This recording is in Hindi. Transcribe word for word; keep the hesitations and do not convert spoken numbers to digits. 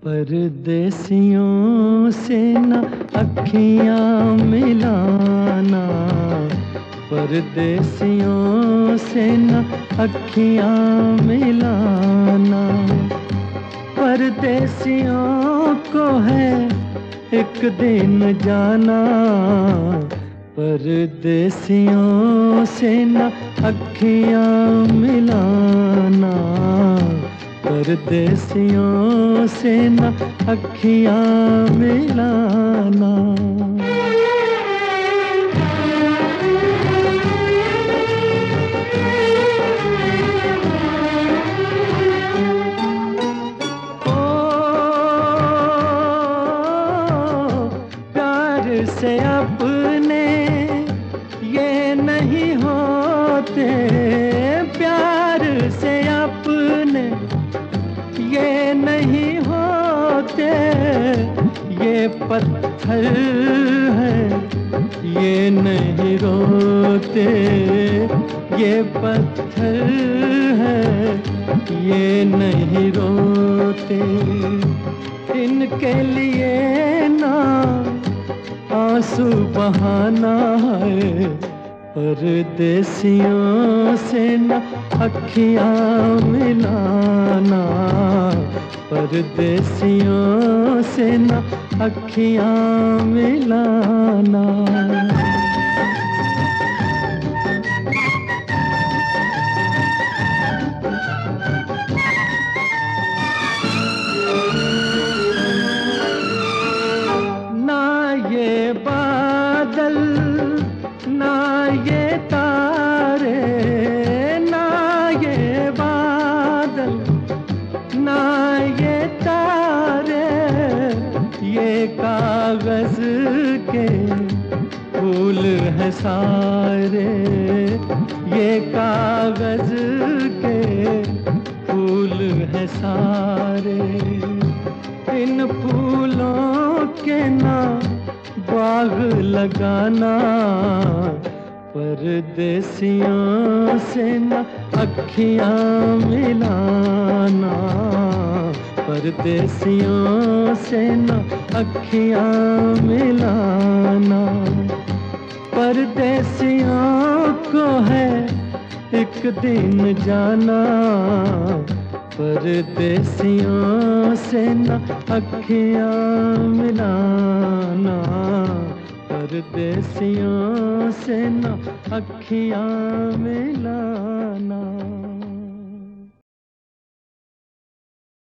परदेसियों से न अखियाँ मिलाना, परदेसियों से न अखियाँ मिलाना। परदेसियों को है एक दिन जाना, परदेसियों से न अखियाँ मिलाना, परदेसियों से न अखियाँ मिलाना। से अपने ये नहीं होते, प्यार से अपने ये नहीं होते। ये पत्थर है ये नहीं रोते, ये पत्थर है ये नहीं रोते। इनके लिए ना आंसू बहाना है, परदेसियों से न अखियाँ मिलाना, परदेसियों से न अखियाँ मिलाना। ये बादल ना ये तारे, ना ये बादल ना ये तारे, ये कागज के फूल हैं सारे, ये कागज के फूल हैं सारे। इन फूलों के ना बाग लगाना, परदेसियों से न अखियाँ मिलाना, परदेसियों से न अखियाँ मिलाना। परदेसियों को है एक दिन जाना, परदेसियों से न अखियाँ मिलाना, परदेसियों से न अखियाँ मिलाना।